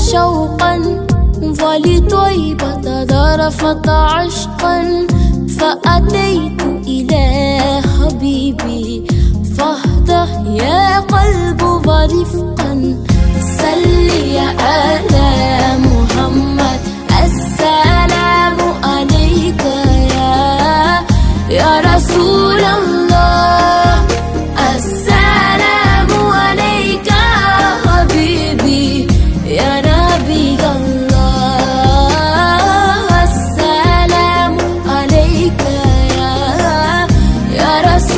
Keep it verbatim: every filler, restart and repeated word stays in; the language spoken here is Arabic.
شوقا ولطيبة ذرفت عشقا، فأتيت إلى حبيبي فاهدى يا قلب ورفقا. صل يا آل محمد